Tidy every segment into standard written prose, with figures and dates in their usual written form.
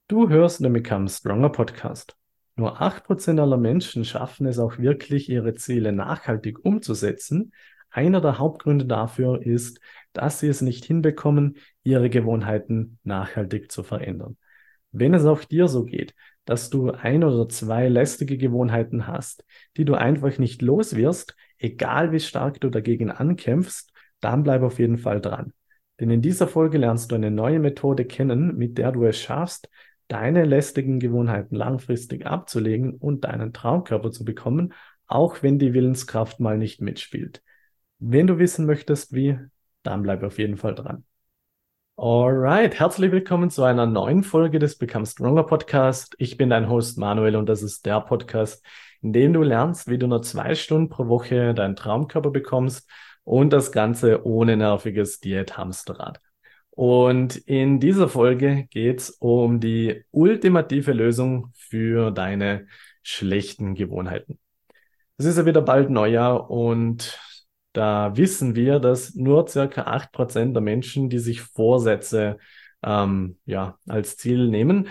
Du hörst den Become Stronger Podcast. Nur 8% aller Menschen schaffen es auch wirklich, ihre Ziele nachhaltig umzusetzen. Einer der Hauptgründe dafür ist, dass sie es nicht hinbekommen, ihre Gewohnheiten nachhaltig zu verändern. Wenn es auch dir so geht, dass du ein oder zwei lästige Gewohnheiten hast, die du einfach nicht los wirst, egal wie stark du dagegen ankämpfst, dann bleib auf jeden Fall dran. Denn in dieser Folge lernst du eine neue Methode kennen, mit der du es schaffst, deine lästigen Gewohnheiten langfristig abzulegen und deinen Traumkörper zu bekommen, auch wenn die Willenskraft mal nicht mitspielt. Wenn du wissen möchtest, wie, dann bleib auf jeden Fall dran. Alright, herzlich willkommen zu einer neuen Folge des Become Stronger Podcast. Ich bin dein Host Manuel und das ist der Podcast, in dem du lernst, wie du nur 2 Stunden pro Woche deinen Traumkörper bekommst und das Ganze ohne nerviges Diät-Hamsterrad. Und in dieser Folge geht es um die ultimative Lösung für deine schlechten Gewohnheiten. Es ist ja wieder bald Neujahr und da wissen wir, dass nur circa 8% der Menschen, die sich Vorsätze ja, als Ziel nehmen,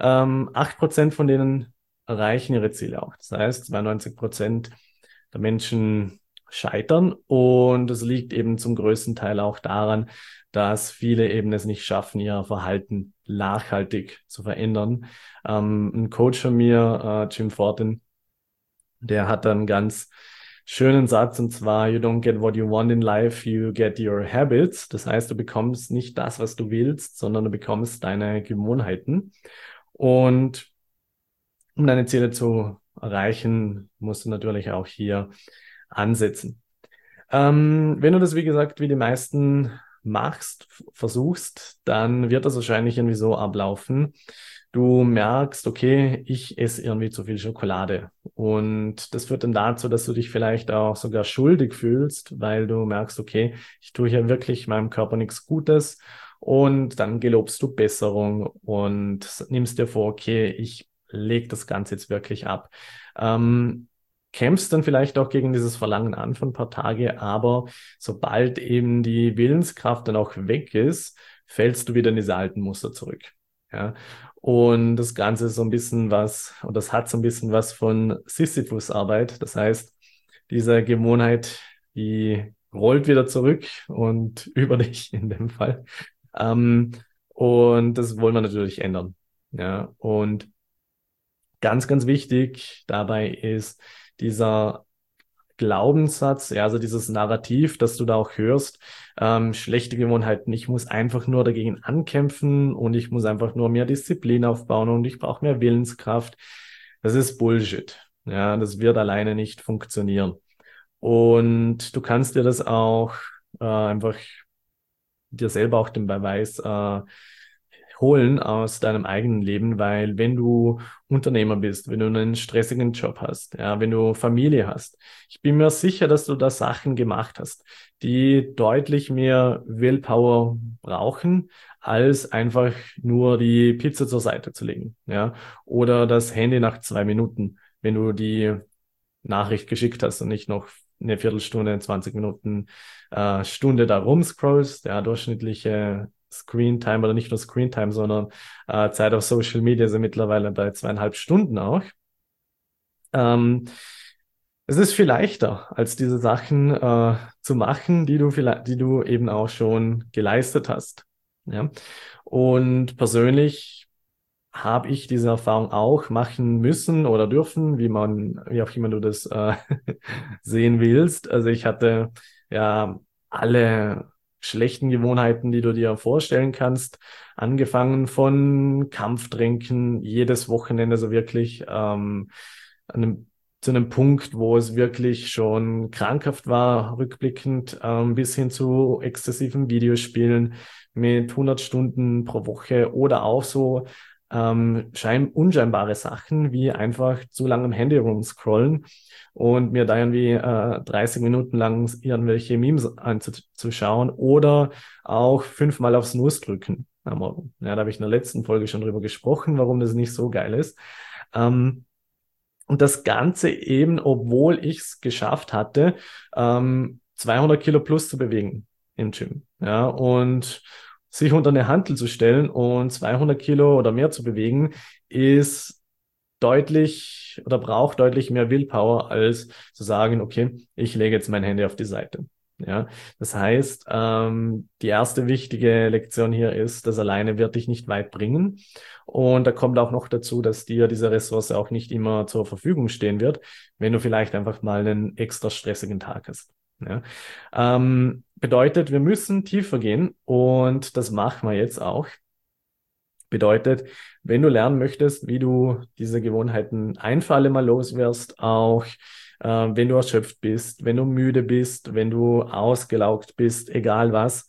8% von denen erreichen ihre Ziele auch. Das heißt, 92% der Menschen scheitern und es liegt eben zum größten Teil auch daran, dass viele eben es nicht schaffen, ihr Verhalten nachhaltig zu verändern. Ein Coach von mir, Jim Fortin, der hat dann einen ganz schönen Satz und zwar, you don't get what you want in life, you get your habits. Das heißt, du bekommst nicht das, was du willst, sondern du bekommst deine Gewohnheiten. Und um deine Ziele zu erreichen, musst du natürlich auch hier ansetzen. Wenn du das, wie gesagt, wie die meisten machst, versuchst, dann wird das wahrscheinlich irgendwie so ablaufen. Du merkst, okay, ich esse irgendwie zu viel Schokolade. Und das führt dann dazu, dass du dich vielleicht auch sogar schuldig fühlst, weil du merkst, okay, ich tue hier wirklich meinem Körper nichts Gutes. Und dann gelobst du Besserung und nimmst dir vor, okay, ich lege das Ganze jetzt wirklich ab. Ähm, Kämpfst dann vielleicht auch gegen dieses Verlangen an von ein paar Tage, aber sobald eben die Willenskraft dann auch weg ist, fällst du wieder in diese alten Muster zurück. Ja. Und das Ganze ist so ein bisschen was, und das hat so ein bisschen was von Sisyphus-Arbeit. Das heißt, diese Gewohnheit, die rollt wieder zurück und über dich in dem Fall. Ähm, und das wollen wir natürlich ändern. Ja. Und ganz, ganz wichtig dabei ist dieser Glaubenssatz, ja, also dieses Narrativ, das du da auch hörst, schlechte Gewohnheiten. Ich muss einfach nur dagegen ankämpfen und ich muss einfach nur mehr Disziplin aufbauen und ich brauche mehr Willenskraft. Das ist Bullshit. Ja, das wird alleine nicht funktionieren. Und du kannst dir das auch einfach dir selber auch den Beweis holen aus deinem eigenen Leben, weil wenn du Unternehmer bist, wenn du einen stressigen Job hast, ja, wenn du Familie hast, ich bin mir sicher, dass du da Sachen gemacht hast, die deutlich mehr Willpower brauchen, als einfach nur die Pizza zur Seite zu legen, ja, oder das Handy nach 2 Minuten, wenn du die Nachricht geschickt hast und nicht noch eine Viertelstunde, 20 Minuten, Stunde da rumscrollst. Der durchschnittliche Screentime oder nicht nur Screentime, sondern Zeit auf Social Media sind mittlerweile bei 2,5 Stunden auch. Ähm, Es ist viel leichter, als diese Sachen zu machen, die du eben auch schon geleistet hast. Ja? Und persönlich habe ich diese Erfahrung auch machen müssen oder dürfen, wie auch immer du das sehen willst. Also ich hatte ja alle schlechten Gewohnheiten, die du dir vorstellen kannst, angefangen von Kampftrinken jedes Wochenende, so wirklich an einem, zu einem Punkt, wo es wirklich schon krankhaft war, rückblickend, bis hin zu exzessiven Videospielen mit 100 Stunden pro Woche oder auch so unscheinbare Sachen wie einfach zu lange am Handy rumscrollen und mir da irgendwie 30 Minuten lang irgendwelche Memes anzuschauen oder auch 5-mal auf Snooze drücken am Morgen. Ja, da habe ich in der letzten Folge schon drüber gesprochen, warum das nicht so geil ist. Ähm, und das Ganze eben, obwohl ich es geschafft hatte, 200 Kilo plus zu bewegen im Gym. Ja, und sich unter eine Hantel zu stellen und 200 Kilo oder mehr zu bewegen, ist deutlich oder braucht deutlich mehr Willpower, als zu sagen, okay, ich lege jetzt mein Handy auf die Seite. Ja, das heißt, die erste wichtige Lektion hier ist, das alleine wird dich nicht weit bringen. Und da kommt auch noch dazu, dass dir diese Ressource auch nicht immer zur Verfügung stehen wird, wenn du vielleicht einfach mal einen extra stressigen Tag hast. Ja. Bedeutet, wir müssen tiefer gehen und das machen wir jetzt auch. Bedeutet, wenn du lernen möchtest, wie du diese Gewohnheiten ein für alle Mal loswirst, auch wenn du erschöpft bist, wenn du müde bist, wenn du ausgelaugt bist, egal was,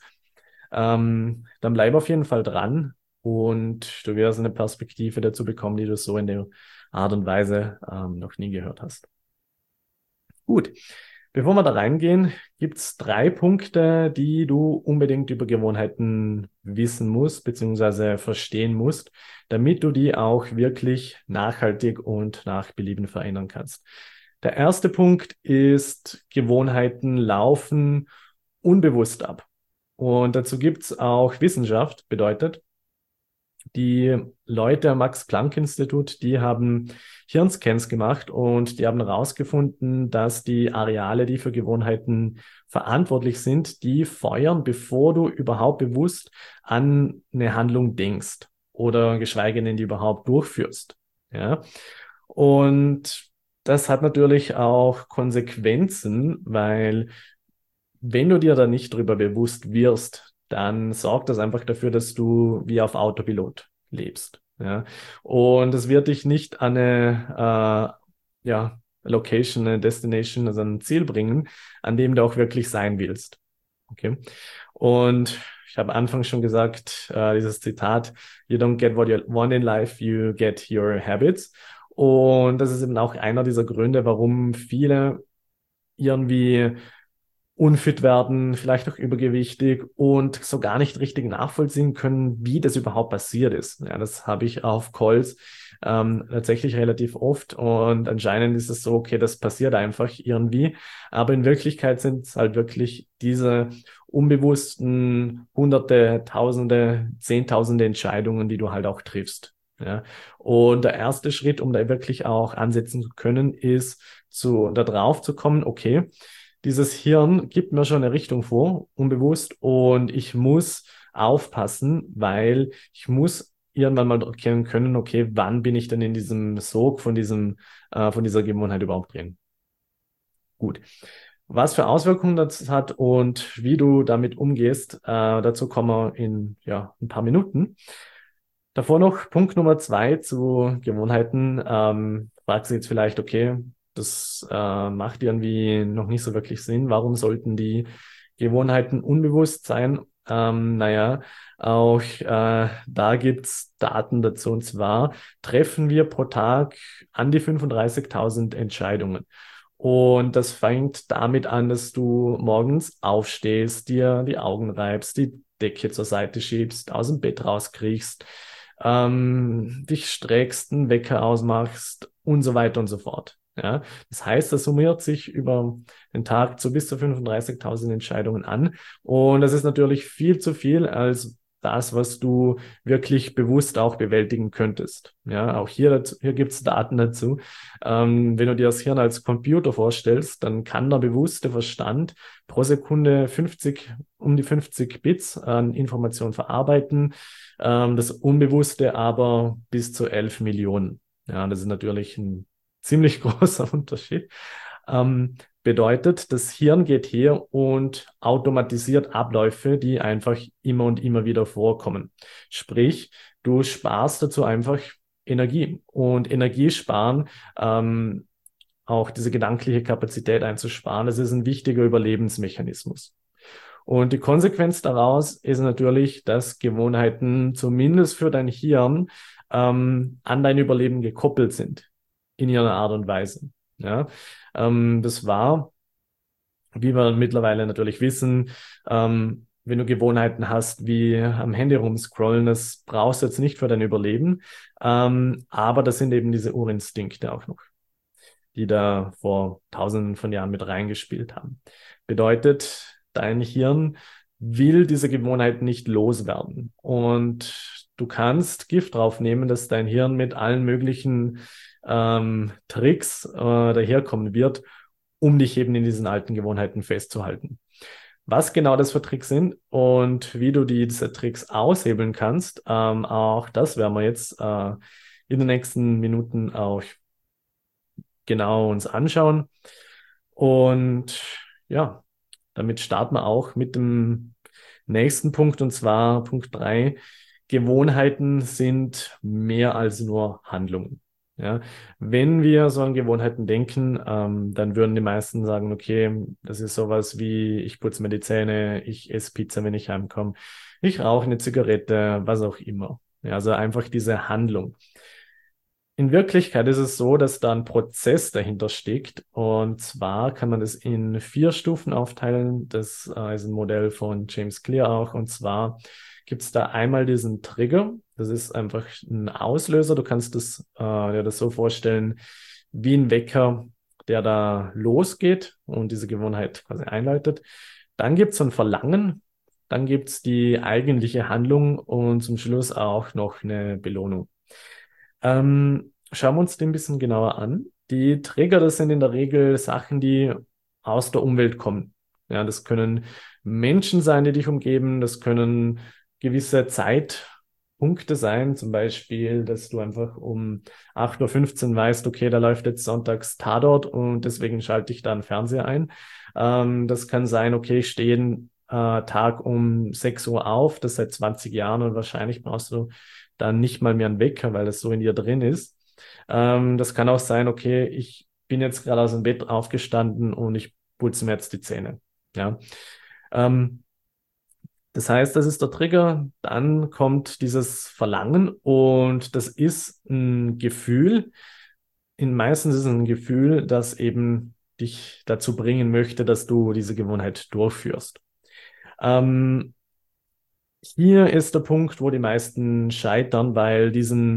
dann bleib auf jeden Fall dran und du wirst eine Perspektive dazu bekommen, die du so in der Art und Weise noch nie gehört hast. Gut. Bevor wir da reingehen, gibt es 3 Punkte, die du unbedingt über Gewohnheiten wissen musst, beziehungsweise verstehen musst, damit du die auch wirklich nachhaltig und nach Belieben verändern kannst. Der erste Punkt ist, Gewohnheiten laufen unbewusst ab. Und dazu gibt es auch Wissenschaft, bedeutet, die Leute am Max-Planck-Institut, die haben Hirnscans gemacht und die haben herausgefunden, dass die Areale, die für Gewohnheiten verantwortlich sind, die feuern, bevor du überhaupt bewusst an eine Handlung denkst oder geschweige denn die überhaupt durchführst. Ja? Und das hat natürlich auch Konsequenzen, weil wenn du dir da nicht drüber bewusst wirst, dann sorgt das einfach dafür, dass du wie auf Autopilot lebst. Ja? Und es wird dich nicht an eine Location, eine Destination, also ein Ziel bringen, an dem du auch wirklich sein willst. Okay? Und ich habe anfangs schon gesagt, dieses Zitat, You don't get what you want in life, you get your habits. Und das ist eben auch einer dieser Gründe, warum viele irgendwie unfit werden, vielleicht auch übergewichtig und so gar nicht richtig nachvollziehen können, wie das überhaupt passiert ist. Ja, das habe ich auf Calls tatsächlich relativ oft und anscheinend ist es so, okay, das passiert einfach irgendwie, aber in Wirklichkeit sind es halt wirklich diese unbewussten Hunderte, Tausende, Zehntausende Entscheidungen, die du halt auch triffst. Ja, und der erste Schritt, um da wirklich auch ansetzen zu können, ist da drauf zu kommen, okay, dieses Hirn gibt mir schon eine Richtung vor, unbewusst, und ich muss aufpassen, weil ich muss irgendwann mal erkennen können, okay, wann bin ich denn in diesem Sog von dieser Gewohnheit überhaupt drin? Gut. Was für Auswirkungen das hat und wie du damit umgehst, dazu kommen wir in ein paar Minuten. Davor noch Punkt Nummer 2 zu Gewohnheiten. Fragst du jetzt vielleicht, okay, das macht irgendwie noch nicht so wirklich Sinn. Warum sollten die Gewohnheiten unbewusst sein? Naja, auch da gibt's Daten dazu. Und zwar treffen wir pro Tag an die 35.000 Entscheidungen. Und das fängt damit an, dass du morgens aufstehst, dir die Augen reibst, die Decke zur Seite schiebst, aus dem Bett rauskriechst, dich streckst, einen Wecker ausmachst und so weiter und so fort. Ja, das heißt, das summiert sich über den Tag zu bis zu 35.000 Entscheidungen an. Und das ist natürlich viel zu viel als das, was du wirklich bewusst auch bewältigen könntest. Ja, auch hier gibt es Daten dazu. Wenn du dir das Hirn als Computer vorstellst, dann kann der bewusste Verstand pro Sekunde um die 50 Bits an Information verarbeiten, das Unbewusste aber bis zu 11 Millionen. Ja, das ist natürlich ein ziemlich großer Unterschied. Bedeutet, das Hirn geht her und automatisiert Abläufe, die einfach immer und immer wieder vorkommen. Sprich, du sparst dazu einfach Energie. Und Energie sparen, auch diese gedankliche Kapazität einzusparen, das ist ein wichtiger Überlebensmechanismus. Und die Konsequenz daraus ist natürlich, dass Gewohnheiten zumindest für dein Hirn an dein Überleben gekoppelt sind in ihrer Art und Weise. Ja, das war, wie wir mittlerweile natürlich wissen, wenn du Gewohnheiten hast wie am Handy rumscrollen, das brauchst du jetzt nicht für dein Überleben, aber das sind eben diese Urinstinkte auch noch, die da vor Tausenden von Jahren mit reingespielt haben. Bedeutet, dein Hirn will diese Gewohnheit nicht loswerden. Und du kannst Gift drauf nehmen, dass dein Hirn mit allen möglichen Tricks daherkommen wird, um dich eben in diesen alten Gewohnheiten festzuhalten. Was genau das für Tricks sind und wie du diese Tricks aushebeln kannst, auch das werden wir jetzt in den nächsten Minuten auch genau uns anschauen. Und ja, damit starten wir auch mit dem nächsten Punkt, und zwar Punkt 3. Gewohnheiten sind mehr als nur Handlungen. Ja, wenn wir so an Gewohnheiten denken, dann würden die meisten sagen, okay, das ist sowas wie, ich putze mir die Zähne, ich esse Pizza, wenn ich heimkomme, ich rauche eine Zigarette, was auch immer. Ja, also einfach diese Handlung. In Wirklichkeit ist es so, dass da ein Prozess dahinter steckt. Und zwar kann man das in 4 Stufen aufteilen. Das ist ein Modell von James Clear auch. Und zwar gibt es da einmal diesen Trigger. Das ist einfach ein Auslöser. Du kannst dir das so vorstellen wie ein Wecker, der da losgeht und diese Gewohnheit quasi einleitet. Dann gibt es ein Verlangen. Dann gibt es die eigentliche Handlung und zum Schluss auch noch eine Belohnung. Schauen wir uns den ein bisschen genauer an. Die Trigger, das sind in der Regel Sachen, die aus der Umwelt kommen. Ja, das können Menschen sein, die dich umgeben. Das können gewisse Zeitpunkte sein. Zum Beispiel, dass du einfach um 8:15 Uhr weißt, okay, da läuft jetzt sonntags Tatort und deswegen schalte ich da einen Fernseher ein. Das kann sein, okay, ich stehe jeden Tag um 6 Uhr auf, das seit 20 Jahren und wahrscheinlich brauchst du dann nicht mal mehr einen Wecker, weil das so in dir drin ist. Das kann auch sein, okay, ich bin jetzt gerade aus dem Bett aufgestanden und ich putze mir jetzt die Zähne. Ja. Ähm, Das heißt, das ist der Trigger. Dann kommt dieses Verlangen und das ist ein Gefühl. Meistens ist es ein Gefühl, das eben dich dazu bringen möchte, dass du diese Gewohnheit durchführst. Ähm, Hier ist der Punkt, wo die meisten scheitern, weil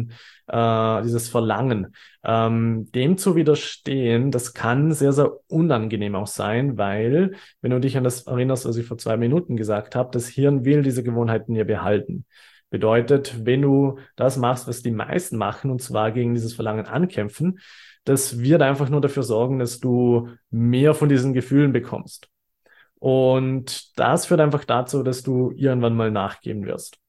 dieses Verlangen, dem zu widerstehen, das kann sehr, sehr unangenehm auch sein, weil, wenn du dich an das erinnerst, was ich vor 2 Minuten gesagt habe, das Hirn will diese Gewohnheiten ja behalten. Bedeutet, wenn du das machst, was die meisten machen, und zwar gegen dieses Verlangen ankämpfen, das wird einfach nur dafür sorgen, dass du mehr von diesen Gefühlen bekommst. Und das führt einfach dazu, dass du irgendwann mal nachgeben wirst.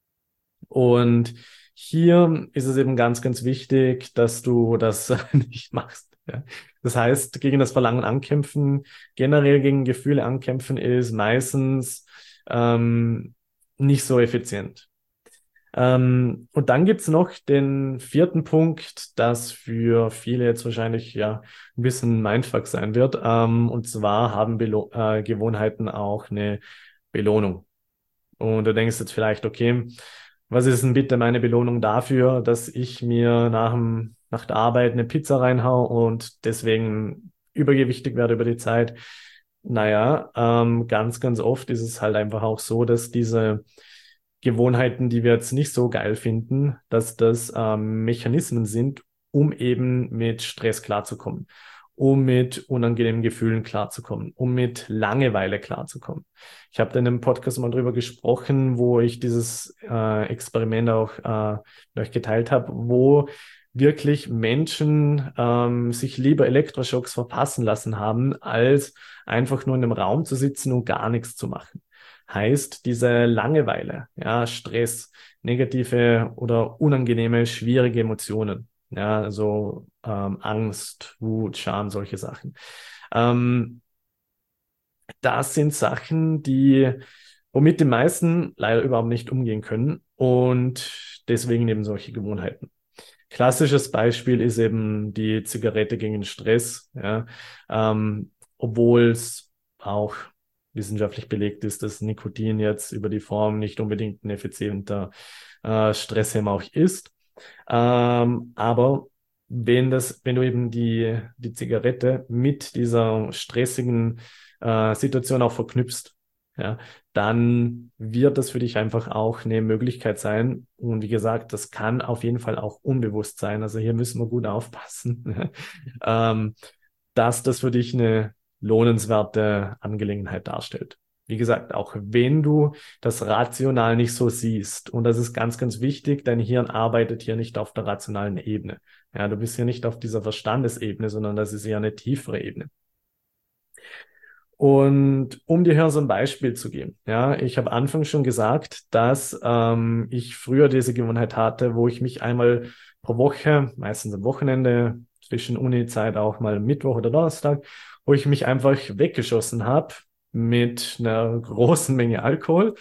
Und hier ist es eben ganz, ganz wichtig, dass du das nicht machst. Ja. Das heißt, gegen das Verlangen ankämpfen, generell gegen Gefühle ankämpfen, ist meistens nicht so effizient. Und dann gibt's noch den 4. Punkt, das für viele jetzt wahrscheinlich ja ein bisschen Mindfuck sein wird. Und zwar haben Gewohnheiten auch eine Belohnung. Und du denkst jetzt vielleicht, okay, was ist denn bitte meine Belohnung dafür, dass ich mir nach der Arbeit eine Pizza reinhau und deswegen übergewichtig werde über die Zeit? Naja, ganz, ganz oft ist es halt einfach auch so, dass diese Gewohnheiten, die wir jetzt nicht so geil finden, dass das Mechanismen sind, um eben mit Stress klarzukommen, um mit unangenehmen Gefühlen klarzukommen, um mit Langeweile klarzukommen. Ich habe da in einem Podcast mal drüber gesprochen, wo ich dieses Experiment auch mit euch geteilt habe, wo wirklich Menschen sich lieber Elektroschocks verpassen lassen haben, als einfach nur in einem Raum zu sitzen und gar nichts zu machen. Heißt, diese Langeweile, ja, Stress, negative oder unangenehme, schwierige Emotionen, ja, also Angst, Wut, Scham, solche Sachen. Ähm, Das sind Sachen, womit die meisten leider überhaupt nicht umgehen können und deswegen eben solche Gewohnheiten. Klassisches Beispiel ist eben die Zigarette gegen den Stress, ja, obwohl es auch wissenschaftlich belegt ist, dass Nikotin jetzt über die Form nicht unbedingt ein effizienter Stresshemmer auch ist. Aber wenn du eben die Zigarette mit dieser stressigen Situation auch verknüpfst, ja, dann wird das für dich einfach auch eine Möglichkeit sein. Und wie gesagt, das kann auf jeden Fall auch unbewusst sein. Also hier müssen wir gut aufpassen, ähm, dass das für dich eine lohnenswerte Angelegenheit darstellt. Wie gesagt, auch wenn du das rational nicht so siehst. Und das ist ganz, ganz wichtig. Dein Hirn arbeitet hier nicht auf der rationalen Ebene. Ja, du bist hier nicht auf dieser Verstandesebene, sondern das ist eher eine tiefere Ebene. Und um dir hier so ein Beispiel zu geben, ja, ich habe anfangs schon gesagt, dass ich früher diese Gewohnheit hatte, wo ich mich einmal pro Woche, meistens am Wochenende, zwischen Uni-Zeit auch mal Mittwoch oder Donnerstag, wo ich mich einfach weggeschossen habe mit einer großen Menge Alkohol.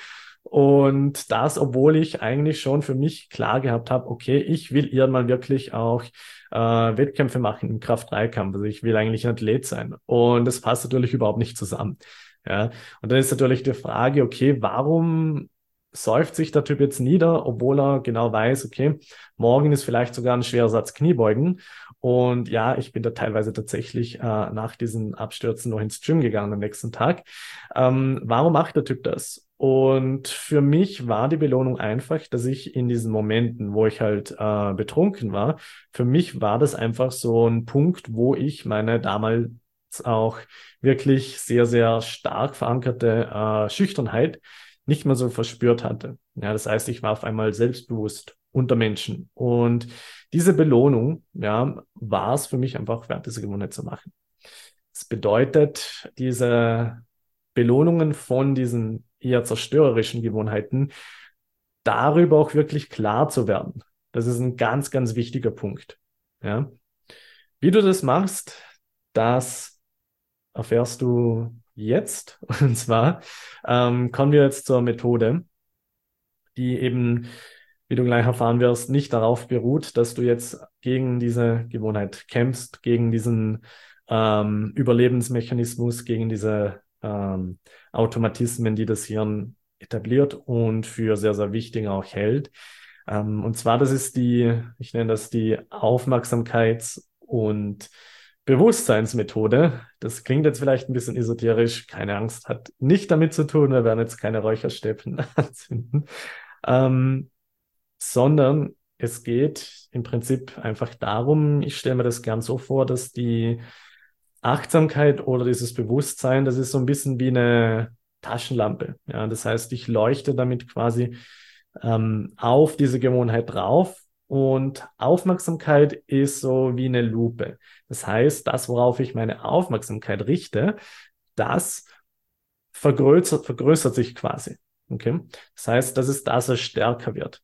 Und das, obwohl ich eigentlich schon für mich klar gehabt habe, okay, ich will irgendwann wirklich auch Wettkämpfe machen im Kraft-3-Kampf. Also ich will eigentlich ein Athlet sein. Und das passt natürlich überhaupt nicht zusammen. Ja. Und dann ist natürlich die Frage, okay, warum säuft sich der Typ jetzt nieder, obwohl er genau weiß, okay, morgen ist vielleicht sogar ein schwerer Satz Kniebeugen. Und ja, ich bin da teilweise tatsächlich nach diesen Abstürzen noch ins Gym gegangen am nächsten Tag. Warum macht der Typ das? Und für mich war die Belohnung einfach, dass ich in diesen Momenten, wo ich halt betrunken war, für mich war das einfach so ein Punkt, wo ich meine damals auch wirklich sehr, sehr stark verankerte Schüchternheit nicht mehr so verspürt hatte. Ja, das heißt, ich war auf einmal selbstbewusst unter Menschen. Und diese Belohnung, ja, war es für mich einfach wert, diese Gewohnheit zu machen. Das bedeutet, diese Belohnungen von diesen eher zerstörerischen Gewohnheiten, darüber auch wirklich klar zu werden. Das ist ein ganz, ganz wichtiger Punkt. Ja. Wie du das machst, das erfährst du jetzt. Und zwar kommen wir jetzt zur Methode, die eben, wie du gleich erfahren wirst, nicht darauf beruht, dass du jetzt gegen diese Gewohnheit kämpfst, gegen diesen Überlebensmechanismus, gegen diese Automatismen, die das Hirn etabliert und für sehr, sehr wichtig auch hält. Und zwar, das ist die, ich nenne das die Aufmerksamkeits- und Bewusstseinsmethode. Das klingt jetzt vielleicht ein bisschen esoterisch, keine Angst, hat nicht damit zu tun, wir werden jetzt keine Räucherstäbchen anzünden, ähm, sondern es geht im Prinzip einfach darum, ich stelle mir das gern so vor, dass die Achtsamkeit oder dieses Bewusstsein, das ist so ein bisschen wie eine Taschenlampe. Ja, das heißt, ich leuchte damit quasi auf diese Gewohnheit drauf und Aufmerksamkeit ist so wie eine Lupe. Das heißt, das, worauf ich meine Aufmerksamkeit richte, das vergrößert sich quasi. Okay? Das heißt, das ist das, was stärker wird.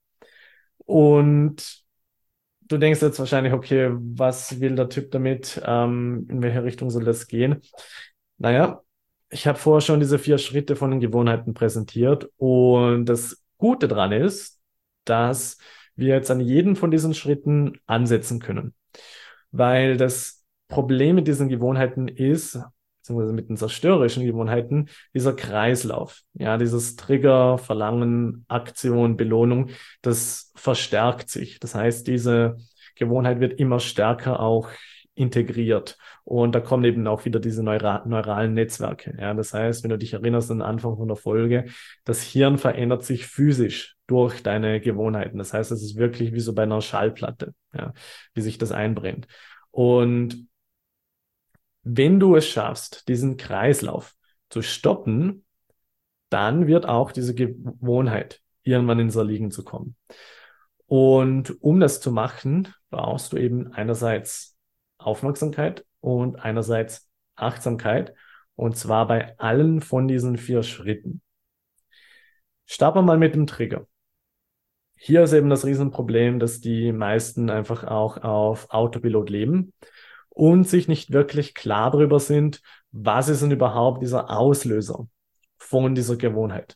Und du denkst jetzt wahrscheinlich, okay, was will der Typ damit? In welche Richtung soll das gehen? Naja, ich habe vorher schon diese 4 Schritte von den Gewohnheiten präsentiert und das Gute dran ist, dass wir jetzt an jedem von diesen Schritten ansetzen können. Weil das Problem mit diesen Gewohnheiten ist, beziehungsweise mit den zerstörerischen Gewohnheiten, dieser Kreislauf. Ja, dieses Trigger, Verlangen, Aktion, Belohnung, das verstärkt sich. Das heißt, diese Gewohnheit wird immer stärker auch integriert. Und da kommen eben auch wieder diese neuralen Netzwerke. Ja, das heißt, wenn du dich erinnerst an den Anfang von der Folge, das Hirn verändert sich physisch durch deine Gewohnheiten. Das heißt, es ist wirklich wie so bei einer Schallplatte, ja, wie sich das einbrennt. Und wenn du es schaffst, diesen Kreislauf zu stoppen, dann wird auch diese Gewohnheit irgendwann ins Erliegen zu kommen. Und um das zu machen, brauchst du eben einerseits Aufmerksamkeit und einerseits Achtsamkeit. Und zwar bei allen von diesen 4 Schritten. Starten wir mal mit dem Trigger. Hier ist eben das Riesenproblem, dass die meisten einfach auch auf Autopilot leben und sich nicht wirklich klar darüber sind, was ist denn überhaupt dieser Auslöser von dieser Gewohnheit.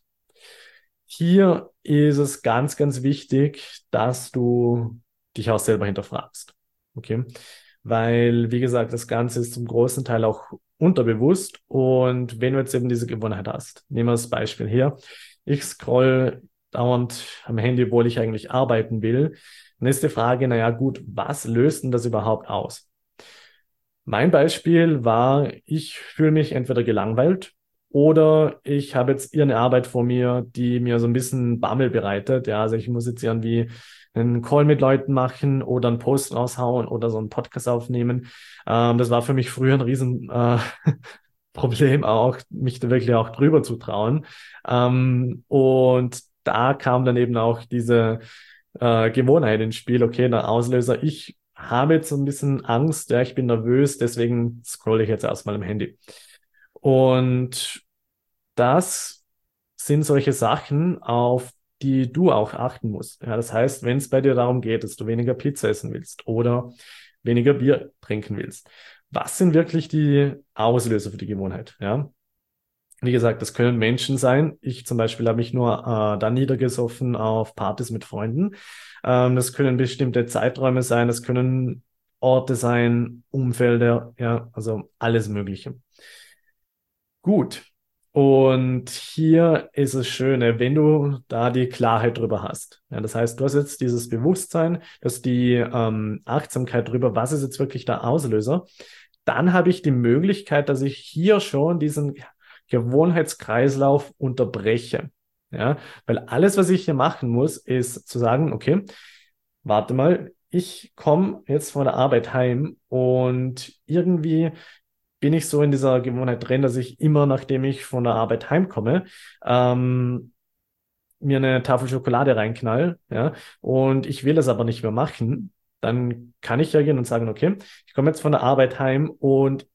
Hier ist es ganz, ganz wichtig, dass du dich auch selber hinterfragst. Okay? Weil, wie gesagt, das Ganze ist zum großen Teil auch unterbewusst. Und wenn du jetzt eben diese Gewohnheit hast, nehmen wir das Beispiel hier. Ich scroll dauernd am Handy, obwohl ich eigentlich arbeiten will. Dann ist die Frage, naja, gut, was löst denn das überhaupt aus? Mein Beispiel war, ich fühle mich entweder gelangweilt oder ich habe jetzt irgendeine Arbeit vor mir, die mir so ein bisschen Bammel bereitet. Ja, also ich muss jetzt irgendwie einen Call mit Leuten machen oder einen Post raushauen oder so einen Podcast aufnehmen. Das war für mich früher ein riesen Problem auch, mich da wirklich auch drüber zu trauen. Und da kam dann eben auch diese Gewohnheit ins Spiel. Okay, der Auslöser, ich habe jetzt so ein bisschen Angst, ja, ich bin nervös, deswegen scrolle ich jetzt erstmal im Handy. Und das sind solche Sachen, auf die du auch achten musst. Ja, das heißt, wenn es bei dir darum geht, dass du weniger Pizza essen willst oder weniger Bier trinken willst, was sind wirklich die Auslöser für die Gewohnheit? Ja, wie gesagt, das können Menschen sein. Ich zum Beispiel habe mich nur dann niedergesoffen auf Partys mit Freunden. Das können bestimmte Zeiträume sein, das können Orte sein, Umfelder, ja, also alles Mögliche. Gut. Und hier ist das Schöne, wenn du da die Klarheit drüber hast. Ja, das heißt, du hast jetzt dieses Bewusstsein, dass die Achtsamkeit drüber, was ist jetzt wirklich der Auslöser, dann habe ich die Möglichkeit, dass ich hier schon diesen Gewohnheitskreislauf unterbreche. Ja, weil alles, was ich hier machen muss, ist zu sagen, okay, warte mal, ich komme jetzt von der Arbeit heim und irgendwie bin ich so in dieser Gewohnheit drin, dass ich immer, nachdem ich von der Arbeit heimkomme, mir eine Tafel Schokolade reinknall, ja, und ich will das aber nicht mehr machen, dann kann ich ja gehen und sagen, okay, ich komme jetzt von der Arbeit heim und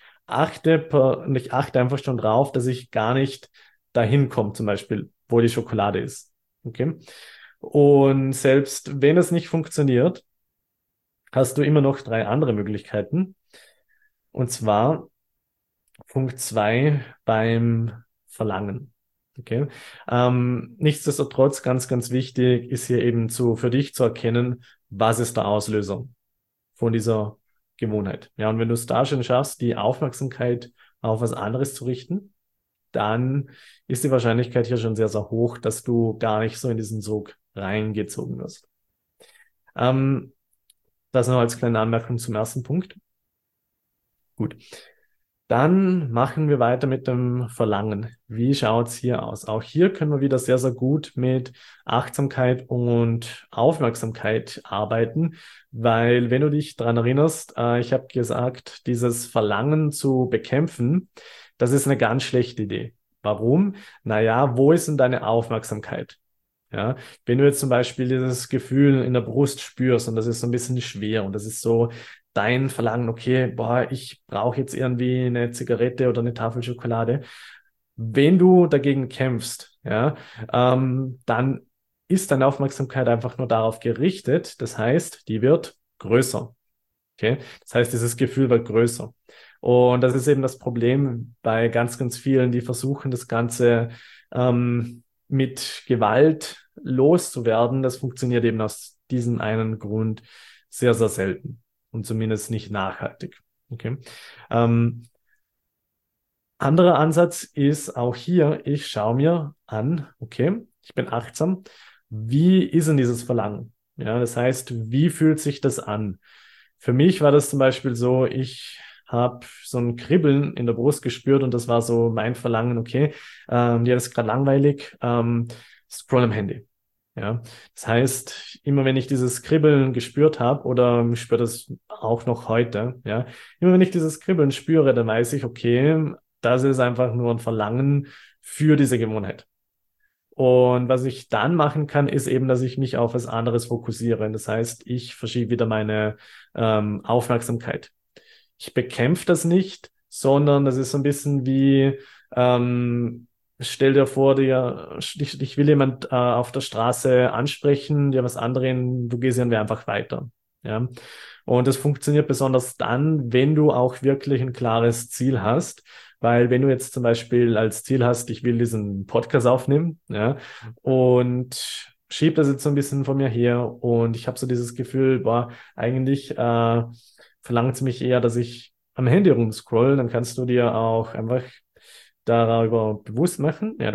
ich achte einfach schon drauf, dass ich gar nicht dahin komme, zum Beispiel, wo die Schokolade ist. Okay? Und selbst wenn es nicht funktioniert, hast du immer noch drei andere Möglichkeiten. Und zwar Punkt zwei beim Verlangen. Okay. Nichtsdestotrotz, ganz wichtig ist hier eben für dich zu erkennen, was ist der Auslöser von dieser Gewohnheit. Ja, und wenn du es da schon schaffst, die Aufmerksamkeit auf was anderes zu richten, dann ist die Wahrscheinlichkeit hier schon sehr hoch, dass du gar nicht so in diesen Sog reingezogen wirst. Ähm, Das noch als kleine Anmerkung zum ersten Punkt. Gut. Dann machen wir weiter mit dem Verlangen. Wie schaut's hier aus? Auch hier können wir wieder sehr gut mit Achtsamkeit und Aufmerksamkeit arbeiten, weil wenn du dich daran erinnerst, ich habe gesagt, dieses Verlangen zu bekämpfen, das ist eine ganz schlechte Idee. Warum? Naja, wo ist denn deine Aufmerksamkeit? Ja, wenn du jetzt zum Beispiel dieses Gefühl in der Brust spürst und das ist so ein bisschen schwer und das ist so dein Verlangen, okay, boah, ich brauche jetzt irgendwie eine Zigarette oder eine Tafel Schokolade. Wenn du dagegen kämpfst, ja, dann ist deine Aufmerksamkeit einfach nur darauf gerichtet. Das heißt, die wird größer. Okay, das heißt, dieses Gefühl wird größer. Und das ist eben das Problem bei ganz vielen, die versuchen, das Ganze mit Gewalt loszuwerden. Das funktioniert eben aus diesem einen Grund sehr selten und zumindest nicht nachhaltig. Okay. Ähm, Anderer Ansatz ist auch hier, ich schaue mir an, okay, ich bin achtsam, wie ist denn dieses Verlangen? Ja, das heißt, wie fühlt sich das an? Für mich war das zum Beispiel so, ich habe so ein Kribbeln in der Brust gespürt und das war so mein Verlangen, okay, dir ist gerade langweilig, scroll am Handy. Ja, das heißt, immer wenn ich dieses Kribbeln gespürt habe oder ich spüre das auch noch heute, ja, immer wenn ich dieses Kribbeln spüre, dann weiß ich, okay, das ist einfach nur ein Verlangen für diese Gewohnheit. Und was ich dann machen kann, ist eben, dass ich mich auf was anderes fokussiere. Das heißt, ich verschiebe wieder meine Aufmerksamkeit. Ich bekämpfe das nicht, sondern das ist so ein bisschen wie, stell dir vor, dich will jemand auf der Straße ansprechen, dir was andrehen, du gehst irgendwie einfach weiter. Ja. Und das funktioniert besonders dann, wenn du auch wirklich ein klares Ziel hast. Weil wenn du jetzt zum Beispiel als Ziel hast, ich will diesen Podcast aufnehmen, ja, und schieb das jetzt so ein bisschen von mir her und ich habe so dieses Gefühl, boah, eigentlich verlangt es mich eher, dass ich am Handy rumscroll, dann kannst du dir auch einfach darüber bewusst machen. Ja,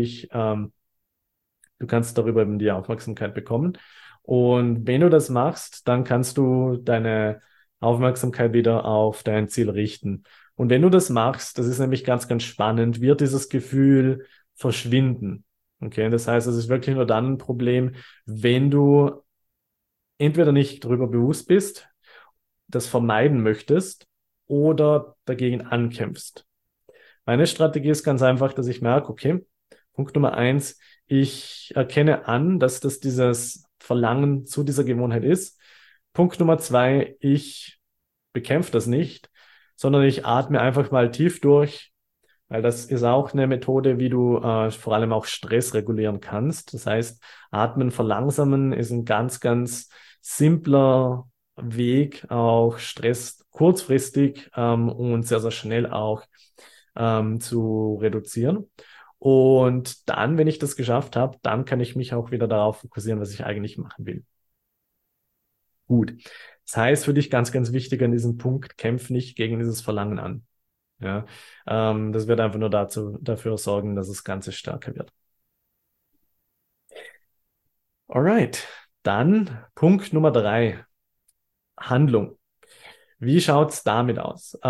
du kannst darüber eben die Aufmerksamkeit bekommen. Und wenn du das machst, dann kannst du deine Aufmerksamkeit wieder auf dein Ziel richten. Und wenn du das machst, das ist nämlich ganz spannend, wird dieses Gefühl verschwinden. Okay, das heißt, es ist wirklich nur dann ein Problem, wenn du entweder nicht darüber bewusst bist, das vermeiden möchtest oder dagegen ankämpfst. Meine Strategie ist ganz einfach, dass ich merke, okay, Punkt Nummer eins, ich erkenne an, dass das dieses Verlangen zu dieser Gewohnheit ist. Punkt Nummer zwei, ich bekämpfe das nicht, sondern ich atme einfach mal tief durch, weil das ist auch eine Methode, wie du vor allem auch Stress regulieren kannst. Das heißt, Atmen verlangsamen ist ein ganz, ganz simpler Weg, auch Stress kurzfristig und sehr, sehr schnell auch zu reduzieren. Und dann, wenn ich das geschafft habe, dann kann ich mich auch wieder darauf fokussieren, was ich eigentlich machen will. Gut. Das heißt für dich ganz, ganz wichtig an diesem Punkt, kämpf nicht gegen dieses Verlangen an. Ja, das wird einfach nur dafür sorgen, dass das Ganze stärker wird. Alright, dann Punkt Nummer drei, Handlung. Wie schaut's damit aus?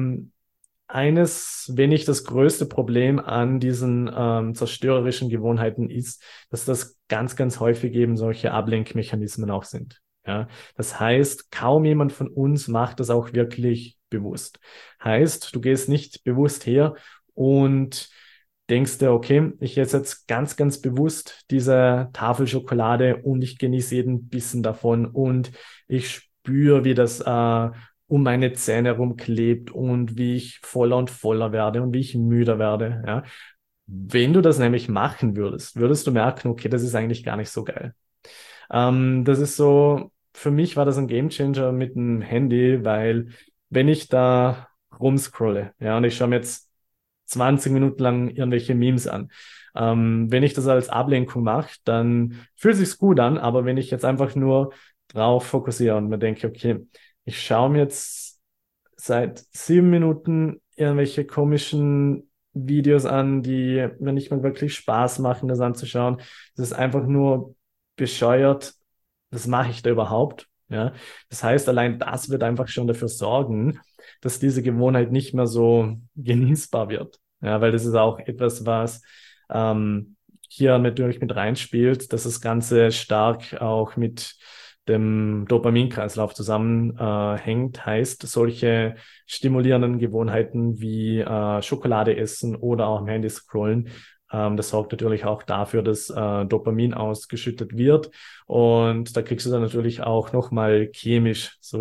Wenn nicht das größte Problem an diesen zerstörerischen Gewohnheiten ist, dass das ganz, ganz häufig eben solche Ablenkmechanismen auch sind. Ja, das heißt, kaum jemand von uns macht das auch wirklich bewusst. Heißt, du gehst nicht bewusst her und denkst dir, okay, ich esse jetzt ganz, ganz bewusst diese Tafel Schokolade und ich genieße jeden Bissen davon und ich spüre, wie das um meine Zähne rumklebt und wie ich voller und voller werde und wie ich müder werde. Ja. Wenn du das nämlich machen würdest, würdest du merken, okay, das ist eigentlich gar nicht so geil. Das ist so, für mich war das ein Gamechanger mit dem Handy, weil wenn ich da rumscrolle, ja, und ich schaue mir jetzt 20 Minuten lang irgendwelche Memes an. Wenn ich das als Ablenkung mache, dann fühlt sich's gut an, aber wenn ich jetzt einfach nur drauf fokussiere und mir denke, okay, ich schaue mir jetzt seit 7 Minuten irgendwelche komischen Videos an, die mir nicht mal wirklich Spaß machen, das anzuschauen. Das ist einfach nur bescheuert. Was mache ich da überhaupt? Ja, das heißt, allein das wird einfach schon dafür sorgen, dass diese Gewohnheit nicht mehr so genießbar wird. Ja, weil das ist auch etwas, was hier natürlich mit reinspielt, dass das Ganze stark auch mit dem Dopaminkreislauf zusammenhängt. Heißt, solche stimulierenden Gewohnheiten wie Schokolade essen oder auch am Handy scrollen, das sorgt natürlich auch dafür, dass Dopamin ausgeschüttet wird. Und da kriegst du dann natürlich auch nochmal chemisch so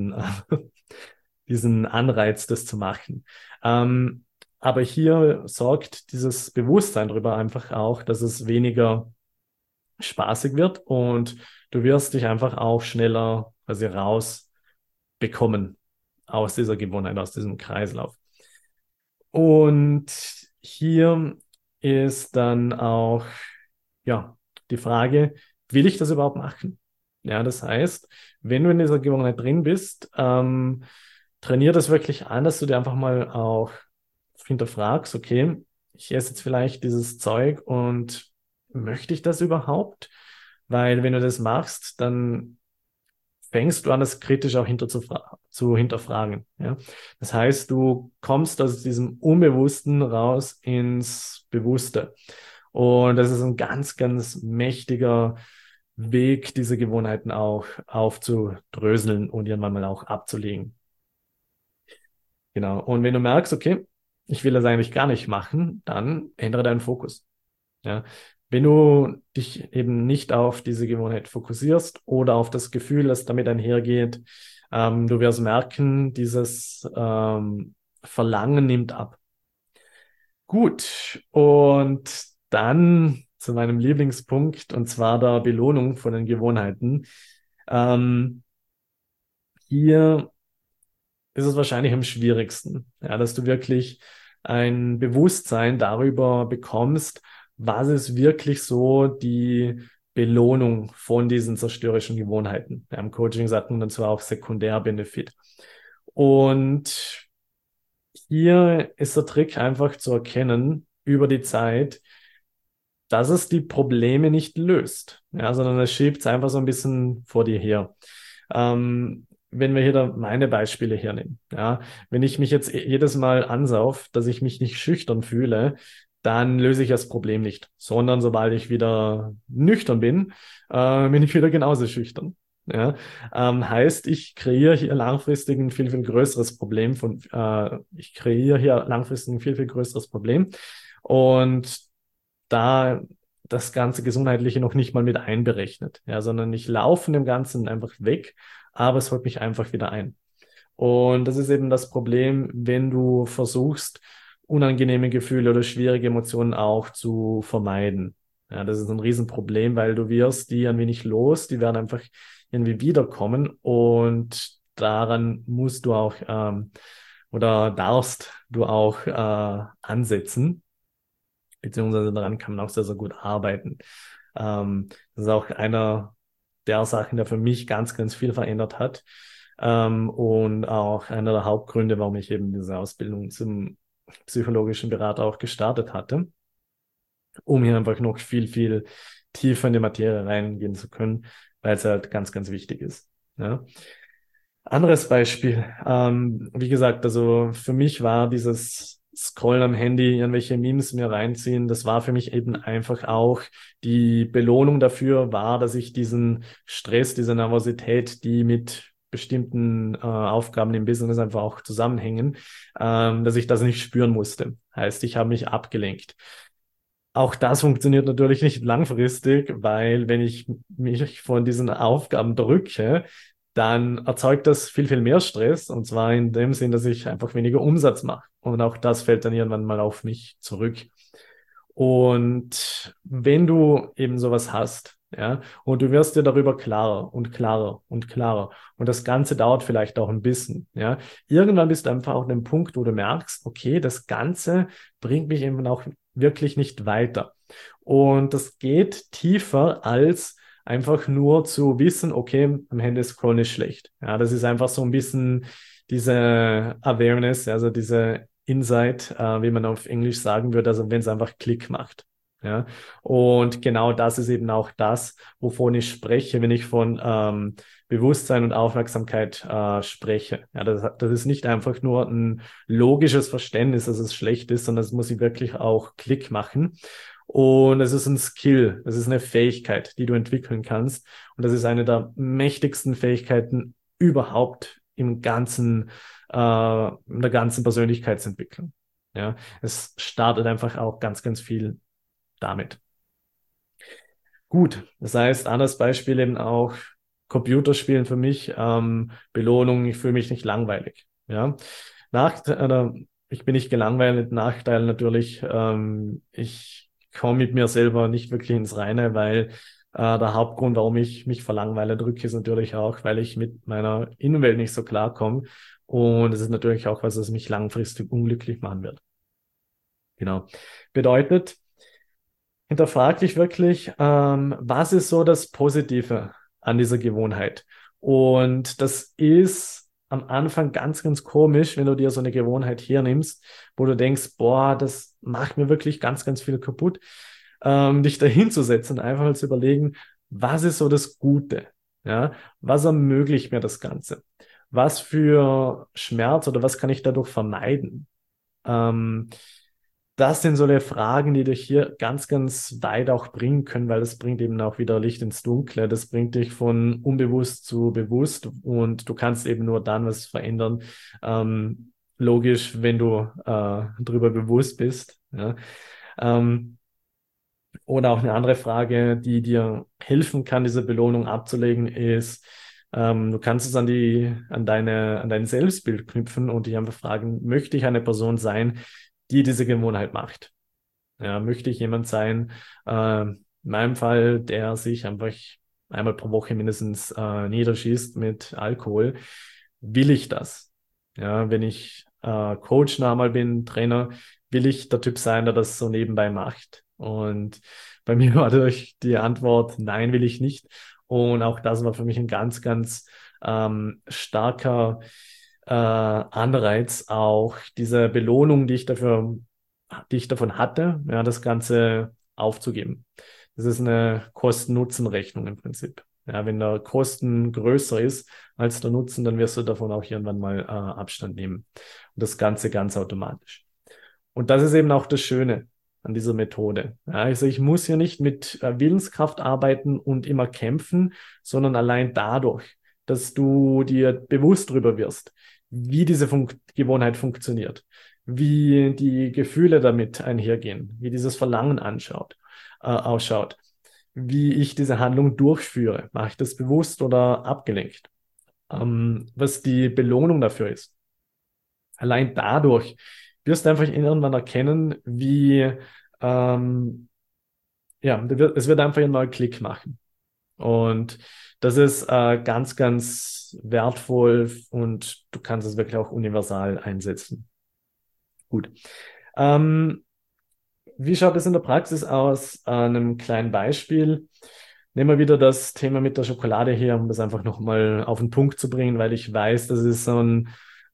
diesen Anreiz, das zu machen. Aber hier sorgt dieses Bewusstsein darüber einfach auch, dass es weniger spaßig wird und du wirst dich einfach auch schneller quasi rausbekommen aus dieser Gewohnheit, aus diesem Kreislauf. Und hier ist dann auch, ja, die Frage, will ich das überhaupt machen? Ja, das heißt, wenn du in dieser Gewohnheit drin bist, trainier das wirklich an, dass du dir einfach mal auch hinterfragst, okay, ich esse jetzt vielleicht dieses Zeug und möchte ich das überhaupt? Weil wenn du das machst, dann fängst du an, das kritisch auch zu hinterfragen. Ja? Das heißt, du kommst aus diesem Unbewussten raus ins Bewusste. Und das ist ein ganz, ganz mächtiger Weg, diese Gewohnheiten auch aufzudröseln und irgendwann mal auch abzulegen. Genau. Und wenn du merkst, okay, ich will das eigentlich gar nicht machen, dann ändere deinen Fokus. Ja. Wenn du dich eben nicht auf diese Gewohnheit fokussierst oder auf das Gefühl, das damit einhergeht, du wirst merken, dieses Verlangen nimmt ab. Gut, und dann zu meinem Lieblingspunkt, und zwar der Belohnung von den Gewohnheiten. Ähm, hier ist es wahrscheinlich am schwierigsten, ja, dass du wirklich ein Bewusstsein darüber bekommst, was ist wirklich so die Belohnung von diesen zerstörerischen Gewohnheiten. Ja, im Coaching sagt man dann zwar auch Sekundärbenefit. Und hier ist der Trick einfach zu erkennen über die Zeit, dass es die Probleme nicht löst, ja, sondern es schiebt es einfach so ein bisschen vor dir her. Wenn wir hier da meine Beispiele hernehmen, ja, wenn ich mich jetzt jedes Mal ansauf, dass ich mich nicht schüchtern fühle, dann löse ich das Problem nicht, sondern sobald ich wieder nüchtern bin ich wieder genauso schüchtern. Ja, heißt, ich kreiere hier langfristig ein viel, viel größeres Problem ich kreiere hier langfristig ein viel, viel größeres Problem. Und da das ganze Gesundheitliche noch nicht mal mit einberechnet, ja, sondern ich laufe von dem Ganzen einfach weg, aber es holt mich einfach wieder ein. Und das ist eben das Problem, wenn du versuchst, unangenehme Gefühle oder schwierige Emotionen auch zu vermeiden. Ja, das ist ein Riesenproblem, weil du wirst die ein wenig los, die werden einfach irgendwie wiederkommen und daran musst du auch oder darfst du auch ansetzen, beziehungsweise daran kann man auch sehr, sehr gut arbeiten. Das ist auch einer der Sachen, der für mich ganz, ganz viel verändert hat. Und auch einer der Hauptgründe, warum ich eben diese Ausbildung zum psychologischen Berater auch gestartet hatte, um hier einfach noch viel, viel tiefer in die Materie reingehen zu können, weil es halt ganz, ganz wichtig ist. Ja. Anderes Beispiel. Wie gesagt, also für mich war dieses Scrollen am Handy, irgendwelche Memes mir reinziehen, das war für mich eben einfach auch die Belohnung dafür war, dass ich diesen Stress, diese Nervosität, die mit bestimmten Aufgaben im Business einfach auch zusammenhängen, dass ich das nicht spüren musste. Heißt, ich habe mich abgelenkt. Auch das funktioniert natürlich nicht langfristig, weil wenn ich mich von diesen Aufgaben drücke, dann erzeugt das viel, viel mehr Stress. Und zwar in dem Sinn, dass ich einfach weniger Umsatz mache. Und auch das fällt dann irgendwann mal auf mich zurück. Und wenn du eben sowas hast, ja, und du wirst dir darüber klarer und klarer und klarer, und das Ganze dauert vielleicht auch ein bisschen, ja, irgendwann bist du einfach auch an dem Punkt, wo du merkst, okay, das Ganze bringt mich eben auch wirklich nicht weiter. Und das geht tiefer als einfach nur zu wissen, okay, am Handy scrollen ist schlecht. Ja, das ist einfach so ein bisschen diese Awareness, also diese Insight, wie man auf Englisch sagen würde, also wenn es einfach Klick macht. Ja, und genau das ist eben auch das, wovon ich spreche, wenn ich von Bewusstsein und Aufmerksamkeit spreche. Ja, das ist nicht einfach nur ein logisches Verständnis, dass es schlecht ist, sondern es muss ich wirklich auch Klick machen. Und es ist ein Skill, es ist eine Fähigkeit, die du entwickeln kannst. Und das ist eine der mächtigsten Fähigkeiten überhaupt in der ganzen Persönlichkeitsentwicklung. Ja, es startet einfach auch ganz, ganz viel damit. Gut, das heißt, anderes Beispiel eben auch Computerspielen für mich, Belohnung, ich fühle mich nicht langweilig. Ja, ich bin nicht gelangweilt, Nachteil natürlich, ich komme mit mir selber nicht wirklich ins Reine, weil der Hauptgrund, warum ich mich verlangweile, drücke, ist natürlich auch, weil ich mit meiner Innenwelt nicht so klarkomme. Und es ist natürlich auch was, was mich langfristig unglücklich machen wird. Genau. Bedeutet, hinterfrag dich wirklich, was ist so das Positive an dieser Gewohnheit? Und das ist am Anfang ganz, ganz komisch, wenn du dir so eine Gewohnheit hier nimmst, wo du denkst, boah, das macht mir wirklich ganz, ganz viel kaputt, dich dahin zu setzen, einfach mal zu überlegen, was ist so das Gute? Ja, was ermöglicht mir das Ganze? Was für Schmerz oder was kann ich dadurch vermeiden? Ähm, Das sind so die Fragen, die dich hier ganz, ganz weit auch bringen können, weil das bringt eben auch wieder Licht ins Dunkle. Das bringt dich von unbewusst zu bewusst und du kannst eben nur dann was verändern. Logisch, wenn du darüber bewusst bist. Ja. Ähm, oder auch eine andere Frage, die dir helfen kann, diese Belohnung abzulegen, ist, du kannst es an dein Selbstbild knüpfen und dich einfach fragen, möchte ich eine Person sein, die diese Gewohnheit macht? Ja, möchte ich jemand sein, in meinem Fall, der sich einfach einmal pro Woche mindestens niederschießt mit Alkohol? Will ich das? Ja, wenn ich Coach noch einmal bin, Trainer, will ich der Typ sein, der das so nebenbei macht? Und bei mir war durch die Antwort, nein, will ich nicht. Und auch das war für mich ein ganz, ganz starker Anreiz, auch diese Belohnung, die ich davon hatte, ja, das Ganze aufzugeben. Das ist eine Kosten-Nutzen-Rechnung im Prinzip. Ja, wenn der Kosten größer ist als der Nutzen, dann wirst du davon auch irgendwann mal Abstand nehmen. Und das Ganze ganz automatisch. Und das ist eben auch das Schöne. an dieser Methode. Ja, also ich muss hier nicht mit Willenskraft arbeiten und immer kämpfen, sondern allein dadurch, dass du dir bewusst darüber wirst, wie diese Gewohnheit funktioniert, wie die Gefühle damit einhergehen, wie dieses Verlangen ausschaut, wie ich diese Handlung durchführe. Mache ich das bewusst oder abgelenkt? Was die Belohnung dafür ist. Allein dadurch wirst du einfach irgendwann erkennen, wie, ähm, ja, es wird einfach mal Klick machen. Und das ist ganz, ganz wertvoll und du kannst es wirklich auch universal einsetzen. Gut. Ähm, Wie schaut es in der Praxis aus? An einem kleinen Beispiel. Nehmen wir wieder das Thema mit der Schokolade hier, um das einfach nochmal auf den Punkt zu bringen, weil ich weiß, das ist so ein,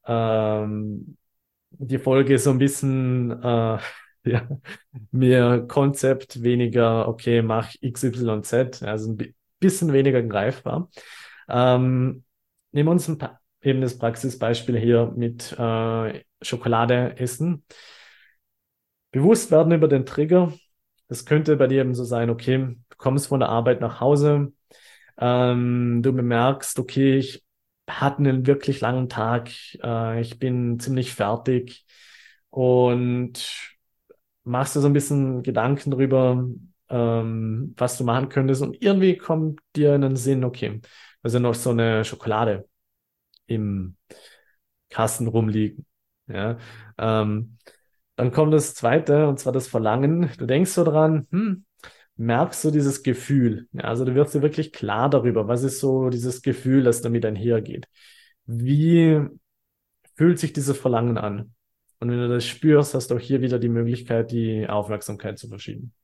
die Folge ist so ein bisschen, ja, mehr Konzept, weniger, okay, mach X, Y, Z, also ein bisschen weniger greifbar. Nehmen wir uns eben das Praxisbeispiel hier mit Schokolade essen. Bewusst werden über den Trigger. Das könnte bei dir eben so sein, okay, du kommst von der Arbeit nach Hause, du bemerkst, okay, ich hatte einen wirklich langen Tag, ich bin ziemlich fertig und machst dir so ein bisschen Gedanken darüber, was du machen könntest und irgendwie kommt dir in den Sinn, okay, also noch so eine Schokolade im Kasten rumliegen. Ja, ähm, dann kommt das Zweite, und zwar das Verlangen. Du denkst so dran, merkst du dieses Gefühl? Ja, also du wirst dir wirklich klar darüber, was ist so dieses Gefühl, das damit einhergeht. Wie fühlt sich dieses Verlangen an? Und wenn du das spürst, hast du auch hier wieder die Möglichkeit, die Aufmerksamkeit zu verschieben.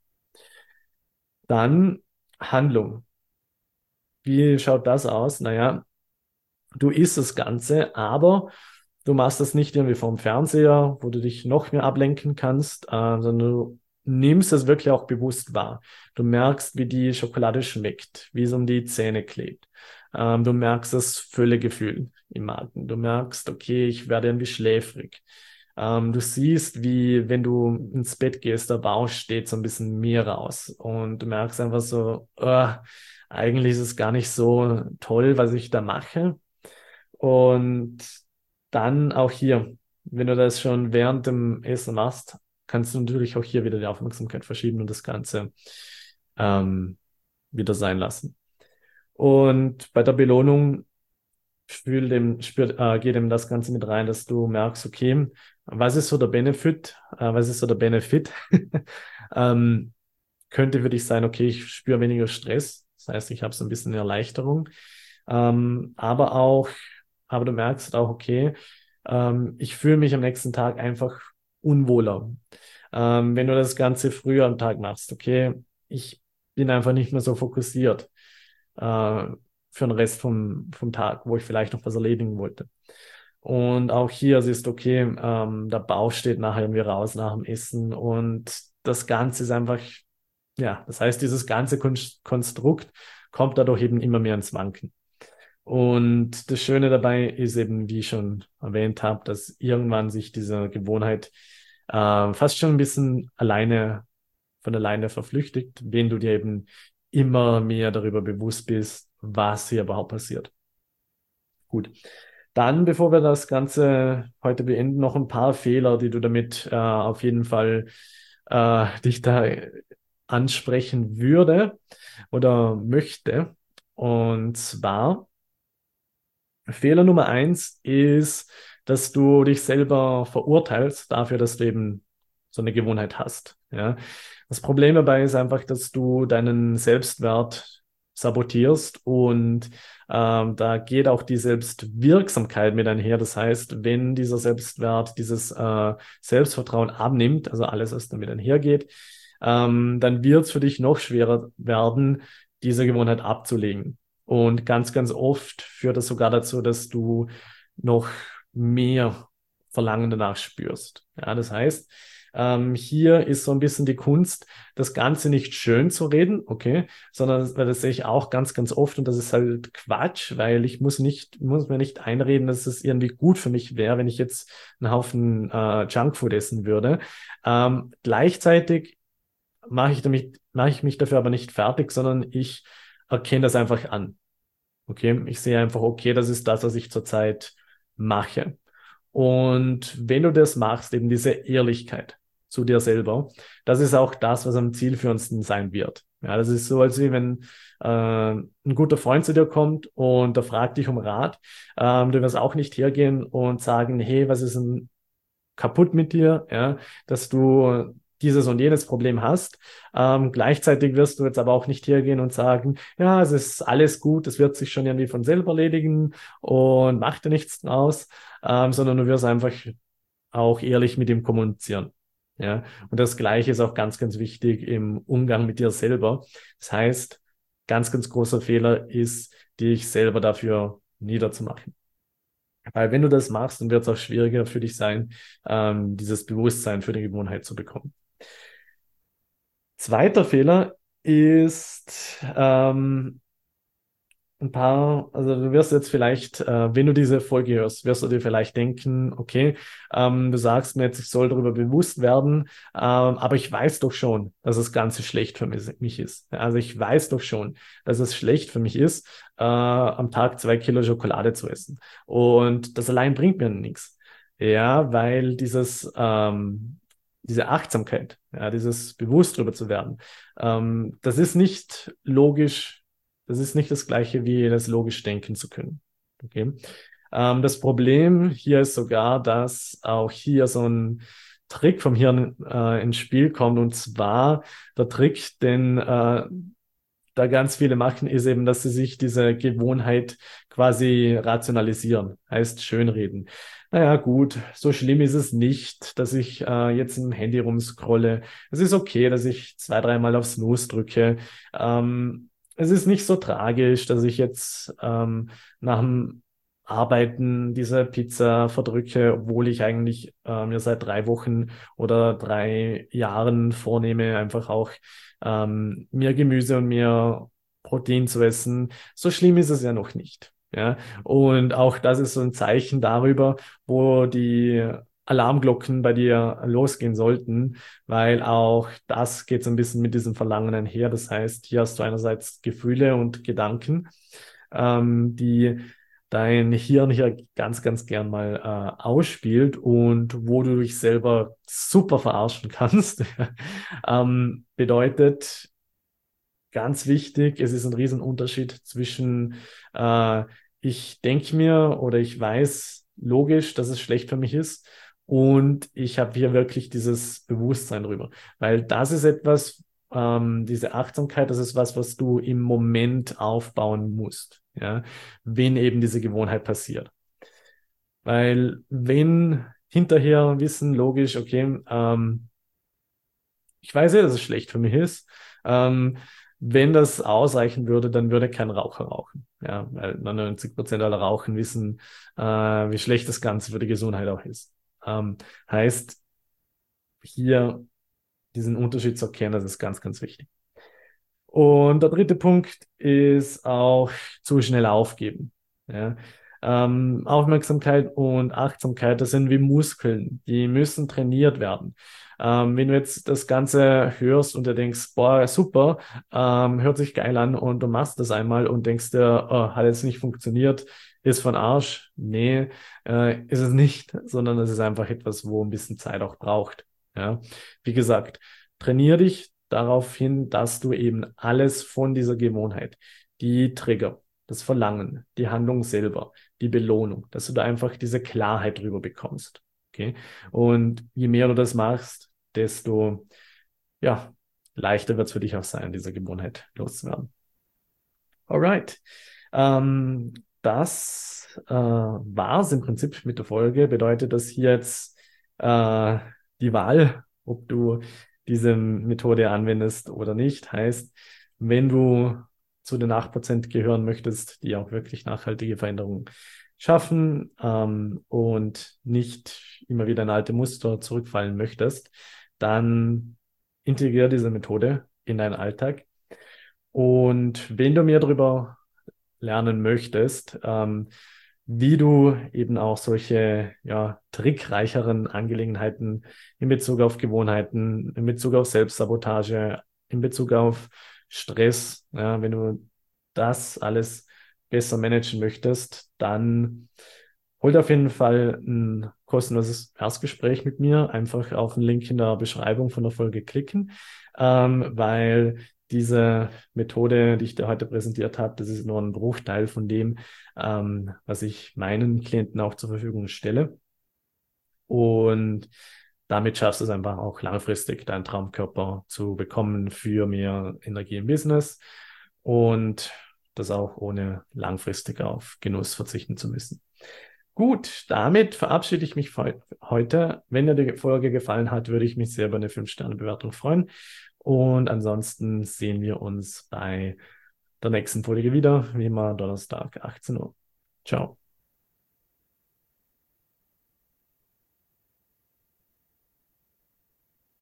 Dann Handlung. Wie schaut das aus? Naja, du isst das Ganze, aber du machst das nicht irgendwie vom Fernseher, wo du dich noch mehr ablenken kannst, sondern du nimmst es wirklich auch bewusst wahr. Du merkst, wie die Schokolade schmeckt, wie es um die Zähne klebt. Du merkst das Völlegefühl im Magen. Du merkst, okay, ich werde irgendwie schläfrig. Du siehst, wie, wenn du ins Bett gehst, der Bauch steht so ein bisschen mehr raus. Und du merkst einfach so, eigentlich ist es gar nicht so toll, was ich da mache. Und dann auch hier, wenn du das schon während dem Essen machst, kannst du natürlich auch hier wieder die Aufmerksamkeit verschieben und das Ganze ähm, wieder sein lassen. Und bei der Belohnung geht dem das Ganze mit rein, dass du merkst, okay, was ist so der Benefit? Was ist so der Benefit? ähm, Könnte für dich sein, okay, ich spüre weniger Stress. Das heißt, ich habe so ein bisschen Erleichterung. Aber auch, aber du merkst auch, okay, ich fühle mich am nächsten Tag einfach unwohler. Wenn du das Ganze früher am Tag machst, okay, ich bin einfach nicht mehr so fokussiert für den Rest vom Tag, wo ich vielleicht noch was erledigen wollte. Und auch hier siehst du, okay, der Bauch steht nachher irgendwie raus nach dem Essen und das Ganze ist einfach, ja, das heißt, dieses ganze Konstrukt kommt dadurch eben immer mehr ins Wanken. Und das Schöne dabei ist eben, wie ich schon erwähnt habe, dass irgendwann sich diese Gewohnheit fast schon ein bisschen von alleine verflüchtigt, wenn du dir eben immer mehr darüber bewusst bist, was hier überhaupt passiert. Gut. Dann, bevor wir das Ganze heute beenden, noch ein paar Fehler, die du damit auf jeden Fall dich da ansprechen würde oder möchte. Und zwar Fehler Nummer eins ist, dass du dich selber verurteilst dafür, dass du eben so eine Gewohnheit hast. Ja? Das Problem dabei ist einfach, dass du deinen Selbstwert sabotierst und da geht auch die Selbstwirksamkeit mit einher. Das heißt, wenn dieser Selbstwert, dieses Selbstvertrauen abnimmt, also alles, was damit einhergeht, dann wird es für dich noch schwerer werden, diese Gewohnheit abzulegen. Und ganz, ganz oft führt das sogar dazu, dass du noch mehr Verlangen danach spürst. Ja, das heißt, hier ist so ein bisschen die Kunst, das Ganze nicht schön zu reden, okay, sondern weil das sehe ich auch ganz, ganz oft und das ist halt Quatsch, weil ich muss mir nicht einreden, dass es irgendwie gut für mich wäre, wenn ich jetzt einen Haufen Junkfood essen würde. Gleichzeitig mache ich mich dafür aber nicht fertig, sondern ich erkenne das einfach an. Okay, ich sehe einfach, okay, das ist das, was ich zurzeit mache. Und wenn du das machst, eben diese Ehrlichkeit zu dir selber, das ist auch das, was am zielführendsten sein wird. Ja, das ist so, als wie wenn ein guter Freund zu dir kommt und der fragt dich um Rat. Du wirst auch nicht hergehen und sagen, hey, was ist denn kaputt mit dir, ja, dass du dieses und jenes Problem hast. Gleichzeitig wirst du jetzt aber auch nicht hergehen und sagen, ja, es ist alles gut, es wird sich schon irgendwie von selber erledigen und mach dir nichts draus, sondern du wirst einfach auch ehrlich mit ihm kommunizieren. Ja, und das Gleiche ist auch ganz, ganz wichtig im Umgang mit dir selber. Das heißt, ganz, ganz großer Fehler ist, dich selber dafür niederzumachen. Weil wenn du das machst, dann wird es auch schwieriger für dich sein, dieses Bewusstsein für die Gewohnheit zu bekommen. Zweiter Fehler ist also du wirst jetzt vielleicht, wenn du diese Folge hörst, wirst du dir vielleicht denken, okay, du sagst mir jetzt, ich soll darüber bewusst werden, aber ich weiß doch schon, dass das Ganze schlecht für mich ist. Also ich weiß doch schon, dass es schlecht für mich ist, am Tag 2 Kilo Schokolade zu essen. Und das allein bringt mir nichts. Ja, weil diese Achtsamkeit, ja, dieses bewusst darüber zu werden, das ist nicht logisch, das ist nicht das Gleiche wie das logisch denken zu können. Okay? Das Problem hier ist sogar, dass auch hier so ein Trick vom Hirn ins Spiel kommt. Und zwar der Trick, den da ganz viele machen, ist eben, dass sie sich diese Gewohnheit quasi rationalisieren, heißt schönreden. Naja, gut, so schlimm ist es nicht, dass ich jetzt im Handy rumscrolle. Es ist okay, dass ich 2, 3 Mal auf Snooze drücke. Es ist nicht so tragisch, dass ich jetzt nach dem Arbeiten diese Pizza verdrücke, obwohl ich eigentlich mir seit 3 Wochen oder 3 Jahren vornehme, einfach auch mehr Gemüse und mehr Protein zu essen. So schlimm ist es ja noch nicht. Ja, und auch das ist so ein Zeichen darüber, wo die Alarmglocken bei dir losgehen sollten, weil auch das geht so ein bisschen mit diesem Verlangen einher. Das heißt, hier hast du einerseits Gefühle und Gedanken, die dein Hirn hier ganz, ganz gern mal ausspielt und wo du dich selber super verarschen kannst. Bedeutet, ganz wichtig, es ist ein Riesenunterschied zwischen ich denke mir oder ich weiß logisch, dass es schlecht für mich ist und ich habe hier wirklich dieses Bewusstsein drüber. Weil das ist etwas, diese Achtsamkeit, das ist was, was du im Moment aufbauen musst, ja, wenn eben diese Gewohnheit passiert. Weil wenn hinterher wissen, logisch, okay, ich weiß ja, dass es schlecht für mich ist. Wenn das ausreichen würde, dann würde kein Raucher rauchen. Ja, weil 99% aller Rauchen wissen, wie schlecht das Ganze für die Gesundheit auch ist. Heißt, hier diesen Unterschied zu erkennen, das ist ganz, ganz wichtig. Und der dritte Punkt ist auch zu schnell aufgeben. Ja. Aufmerksamkeit und Achtsamkeit, das sind wie Muskeln, die müssen trainiert werden. Wenn du jetzt das Ganze hörst und dir denkst, boah, super, hört sich geil an und du machst das einmal und denkst dir, oh, hat jetzt nicht funktioniert, ist von Arsch. Nee, ist es nicht, sondern es ist einfach etwas, wo ein bisschen Zeit auch braucht. Ja. Wie gesagt, trainier dich darauf hin, dass du eben alles von dieser Gewohnheit, die Trigger, das Verlangen, die Handlung selber, die Belohnung, dass du da einfach diese Klarheit drüber bekommst. Okay? Und je mehr du das machst, desto ja, leichter wird es für dich auch sein, diese Gewohnheit loszuwerden. Alright. Das war es im Prinzip mit der Folge. Bedeutet das hier jetzt die Wahl, ob du diese Methode anwendest oder nicht. Heißt, wenn du zu den 8% gehören möchtest, die auch wirklich nachhaltige Veränderungen schaffen und nicht immer wieder in alte Muster zurückfallen möchtest, dann integriere diese Methode in deinen Alltag. Und wenn du mehr darüber lernen möchtest, wie du eben auch solche ja, trickreicheren Angelegenheiten in Bezug auf Gewohnheiten, in Bezug auf Selbstsabotage, in Bezug auf Stress, ja, wenn du das alles besser managen möchtest, dann holt auf jeden Fall ein kostenloses Erstgespräch mit mir. Einfach auf den Link in der Beschreibung von der Folge klicken, weil diese Methode, die ich dir heute präsentiert habe, das ist nur ein Bruchteil von dem, was ich meinen Klienten auch zur Verfügung stelle. Und damit schaffst du es einfach auch langfristig, deinen Traumkörper zu bekommen für mehr Energie im Business und das auch ohne langfristig auf Genuss verzichten zu müssen. Gut, damit verabschiede ich mich für heute. Wenn dir die Folge gefallen hat, würde ich mich sehr über eine 5-Sterne-Bewertung freuen. Und ansonsten sehen wir uns bei der nächsten Folge wieder, wie immer Donnerstag, 18 Uhr. Ciao.